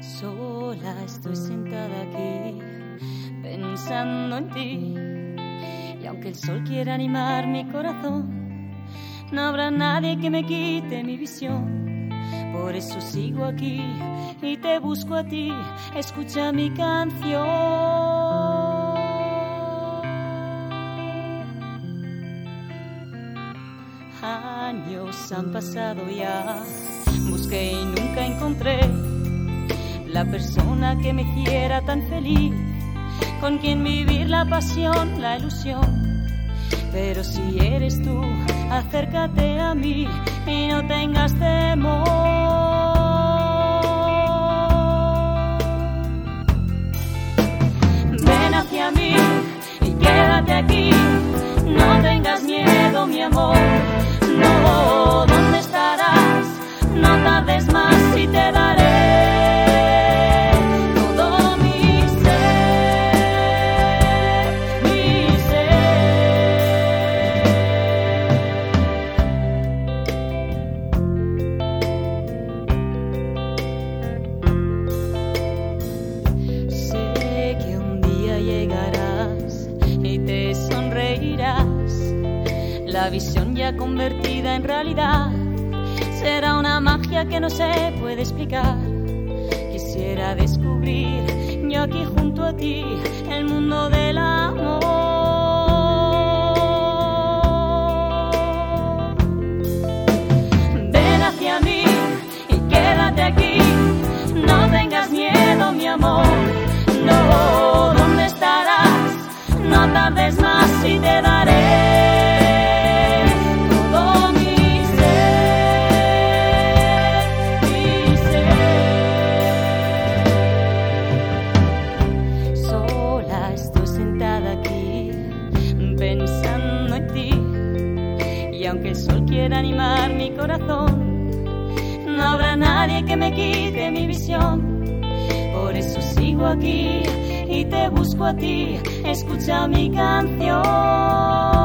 Sola estoy sentada aquí, pensando en ti. Y aunque el sol quiera animar mi corazón, no habrá nadie que me quite mi visión. Por eso sigo aquí y te busco a ti. Escucha mi canción. Años han pasado ya, busqué y nunca encontré la persona que me hiciera tan feliz, con quien vivir la pasión, la ilusión. Pero si eres tú, acércate a mí y no tengas temor. Ven hacia mí y quédate aquí, no tengas miedo, mi amor. No, ¿dónde estarás? No tardes más y te daré todo mi ser, mi ser. Sé que un día llegarás y te sonreirás. La visión ya convertida en realidad será una magia que no se puede explicar. Quisiera descubrir yo aquí junto a ti el mundo del amor. Ven hacia mí y quédate aquí, no tengas miedo, mi amor. No, ¿dónde estarás? No tardes más y te daré pensando en ti. Y aunque el sol quiera animar mi corazón, no habrá nadie que me quite mi visión. Por eso sigo aquí y te busco a ti. Escucha mi canción.